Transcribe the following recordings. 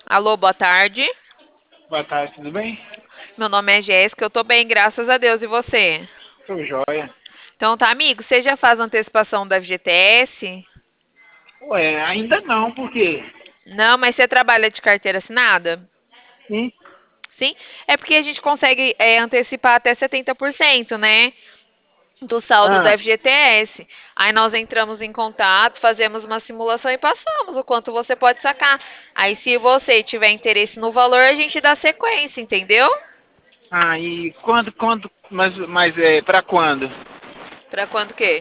Alô, boa tarde. Boa tarde, tudo bem? Meu nome é Jéssica, eu tô bem, graças a Deus. E você? Tô joia. Então tá, amigo, você já faz antecipação da FGTS? Ué, ainda não, por quê? Não, mas você trabalha de carteira assinada? Sim? Sim? É porque a gente consegue antecipar até 70%, né? Do saldo da Ah, FGTS. Aí nós entramos em contato, fazemos uma simulação e passamos o quanto você pode sacar. Aí, se você tiver interesse no valor, a gente dá sequência, entendeu? e mas pra quando? Pra quando que?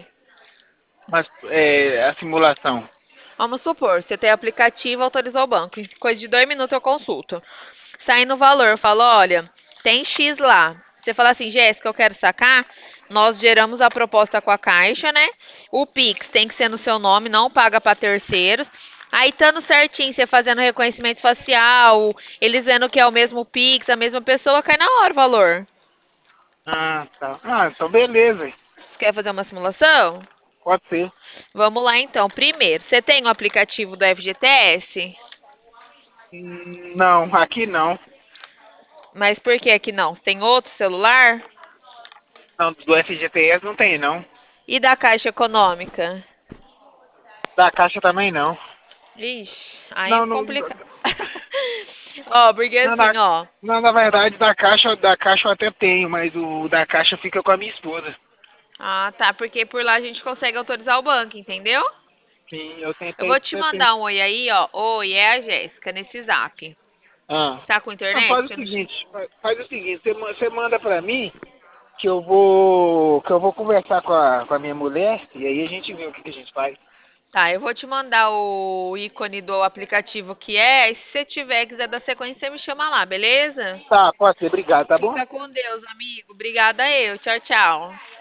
A simulação. Vamos supor, você tem aplicativo, autorizou o banco. Em coisa de 2 minutos eu consulto. Saindo o valor, eu falo, olha, tem X lá. Você fala assim, Jéssica, eu quero sacar. Nós geramos a proposta com a Caixa, né? O Pix tem que ser no seu nome, não paga para terceiros. Aí, estando certinho, você fazendo reconhecimento facial, eles vendo que é o mesmo Pix, a mesma pessoa, cai na hora o valor. Ah, tá. Ah, então beleza. Você quer fazer uma simulação? Pode ser. Vamos lá então. Primeiro, você tem o aplicativo do FGTS? Não, aqui não. Mas por que que não? Você tem outro celular? Não, do FGTS não tem, não. E da Caixa Econômica? Da Caixa também não. Ixi, aí Não, não, complica. Ó, porque não, assim, ó. na verdade, da Caixa eu até tenho, mas o da Caixa fica com a minha esposa. Ah, tá, porque por lá a gente consegue autorizar o banco, entendeu? Sim, eu Eu tentei, vou te mandar um oi aí, ó. Oi, é a Jéssica, nesse zap. Ah. Tá com Não, internet? faz o Porque não... seguinte, faz o seguinte, você manda pra mim que eu vou conversar com a minha mulher e aí a gente vê o que a gente faz. Tá, eu vou te mandar o ícone do aplicativo que é. E se você tiver, quiser dar sequência, você me chama lá, beleza? Tá, pode ser, obrigado, tá bom? Fica com Deus, amigo. Obrigada eu. Tchau, tchau.